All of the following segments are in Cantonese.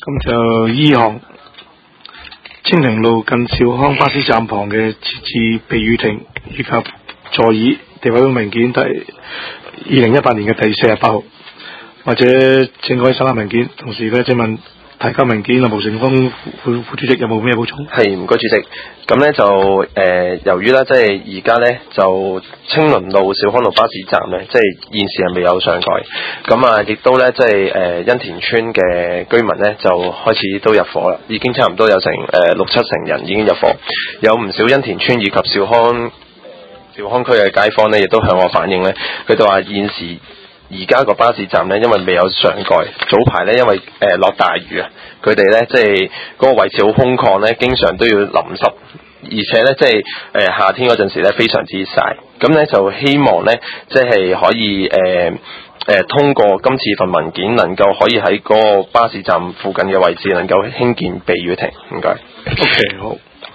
咁就依項清寧路近兆康巴士站旁嘅設置避雨亭以及座椅地位表文件第2018年嘅第48號，或者請各位手下文件。同時咧，請問提交文件啊，毛成峰副主席有冇咩補充？ 係，唔該主席。咁咧就由於咧即係而家咧就青鄰路兆康路巴士站咧，即係現時係未有上蓋。咁啊，亦都咧即係欣田村嘅居民咧就開始都入伙啦，已經差唔多有成6-7成人已經入伙，有唔少欣田村以及兆康區嘅街坊咧，亦都向我反映咧，佢哋話現時而家個巴士站咧，因為未有上蓋，早排咧因為落大雨啊，佢哋咧即係嗰個位置好空曠咧，經常都要淋濕，而且咧即係夏天嗰陣時咧非常之曬，咁咧就希望咧即係可以通過今次份文件，能夠可以喺嗰個巴士站附近嘅位置能夠興建避雨亭。唔該。 OK， 好。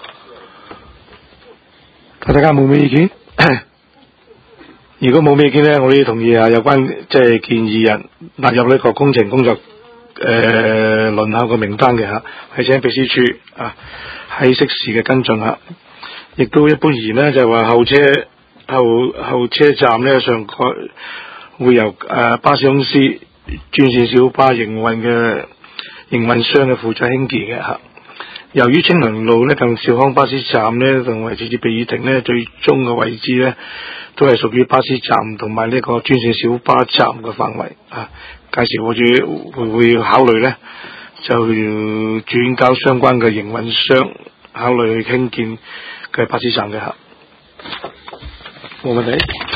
大家冇咩意見？如果冇咩意見咧，我哋同意啊，有關即係建議人納入呢個工程工作輪候個名單嘅嚇，係請秘書處啊喺適時嘅跟進嚇。亦都一般而言咧，就係話後車站咧上蓋會由巴士公司專線小巴營運商嘅負責興建嘅嚇。由於青鄰路咧近兆康巴士站咧同埋設置避雨亭咧，最終嘅位置咧都係屬於巴士站同埋呢個專線小巴站嘅範圍啊。屆時我哋會考慮咧，就轉交相關嘅營運商考慮去興建嘅巴士站嘅嚇。冇問題。